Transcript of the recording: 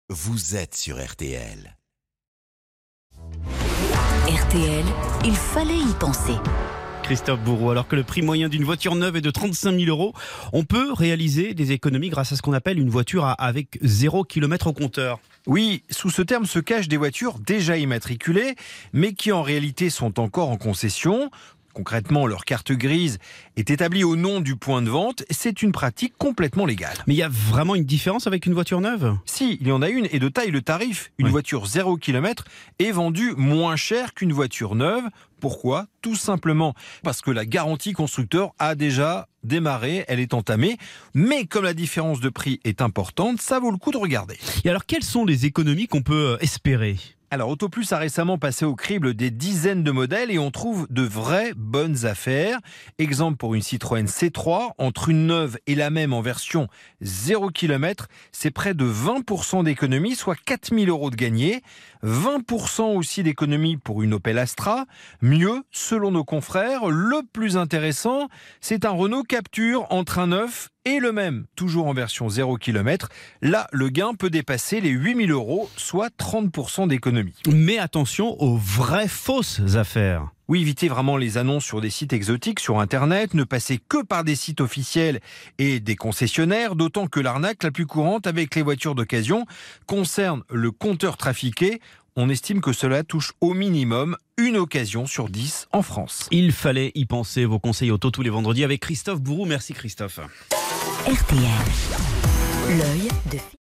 Vous êtes sur RTL. RTL, il fallait y penser. Christophe Bourreau, alors que le prix moyen d'une voiture neuve est de 35 000 €, on peut réaliser des économies grâce à ce qu'on appelle une voiture avec 0 km au compteur. Oui, sous ce terme se cachent des voitures déjà immatriculées, mais qui en réalité sont encore en concession. Concrètement, leur carte grise est établie au nom du point de vente. C'est une pratique complètement légale. Mais il y a vraiment une différence avec une voiture neuve ? Si, il y en a une, et de taille le tarif. Une Oui. voiture 0 km est vendue moins cher qu'une voiture neuve. Pourquoi ? Tout simplement parce que la garantie constructeur a déjà démarré, elle est entamée. Mais comme la différence de prix est importante, ça vaut le coup de regarder. Et alors, quelles sont les économies qu'on peut espérer ? Alors, Autoplus a récemment passé au crible des dizaines de modèles et on trouve de vraies bonnes affaires. Exemple pour une Citroën C3, entre une neuve et la même en version 0 km, c'est près de 20% d'économie, soit 4 000 € de gagné. 20% aussi d'économie pour une Opel Astra. Mieux, selon nos confrères, le plus intéressant, c'est un Renault Captur entre un neuf et le même, toujours en version 0 km. Là, le gain peut dépasser les 8 000 €, soit 30% d'économie. Mais attention aux vraies fausses affaires. Oui, évitez vraiment les annonces sur des sites exotiques sur Internet, ne passez que par des sites officiels et des concessionnaires, d'autant que l'arnaque la plus courante avec les voitures d'occasion concerne le compteur trafiqué. On estime que cela touche au minimum une occasion sur 10 en France. Il fallait y penser. Vos conseils auto tous les vendredis avec Christophe Bourreau. Merci Christophe. RTL, l'œil de